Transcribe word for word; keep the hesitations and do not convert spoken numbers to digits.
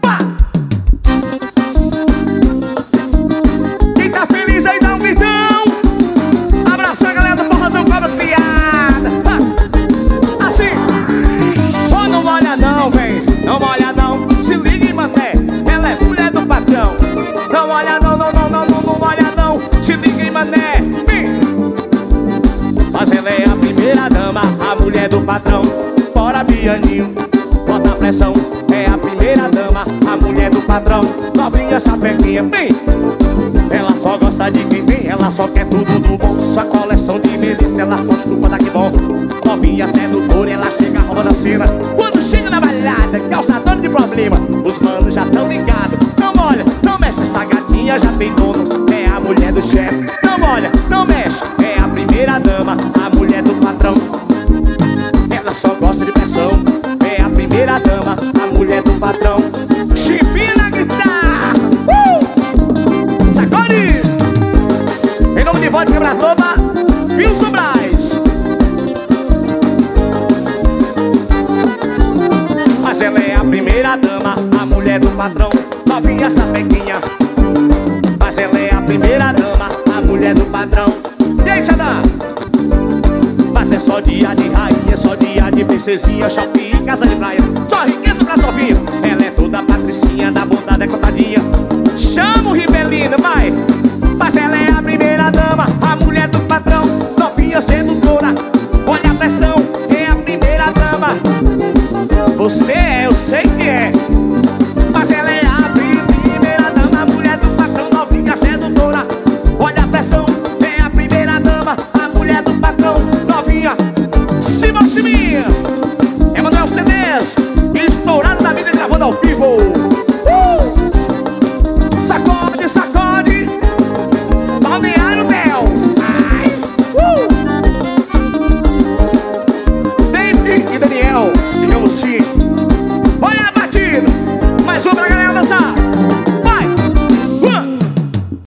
Pá! Quem tá feliz aí dá um gritão. Abraça a galera do Forrozão Cobra Piada. Pá! Assim. Oh, não molha não, vem. Não molha não. Se liga, mané. Ela é mulher do patrão. Não molha não, não, não, não, não, não molha não. Se liga, mané. Vem. Mas ela é a primeira dama, a mulher do patrão. Bora, pianinho, bota a pressão. É a primeira dama, a mulher do patrão. Novinha, sapequinha, vem. Ela só gosta de quem vem, ela só quer tudo do bom. Sua coleção de delícia, ela só chupa daqui bom. Novinha, sedutora, ela chega roubando a cena. Quando chega na balada, calçador de problema. Os manos já tão ligados. Não molha, não mexe, essa gatinha já tem dono. É a mulher do chefe. Não molha, não mexe. É a primeira dama, a mulher do patrão. Ela só gosta de pressão. É a primeira dama, a mulher do patrão. Chipinha na guitarra. Uh! Sacode! Em nome de Voz de Quebras Nova, Wilson Braz. Mas ela é a primeira dama, a mulher do patrão. Novinha, sapequinha. Mas ela é a primeira dama, a mulher do patrão. E aí, Xadá? Mas é só dia de rainha, só dia de princesinha, shopping e casa de praia. Só riqueza pra Sofia. Ela é toda patricinha, da bondade é contadinha. Chama o Ribelino, vai. Mas ela é a primeira dama, a mulher do patrão. Novinha, sedutora, olha a pressão. É a primeira dama. Você é, eu sei que é. Mas ela é a primeira dama, a mulher do patrão. Novinha, sedutora, olha a pressão. É a primeira dama, a mulher do patrão. Novinha, Simão Siminha. Emanuel C Ds, estourado na vida, gravando ao vivo. uh! Sacode, sacode. Balneário Mel. Ai. Uh! David e Daniel, digamos sim.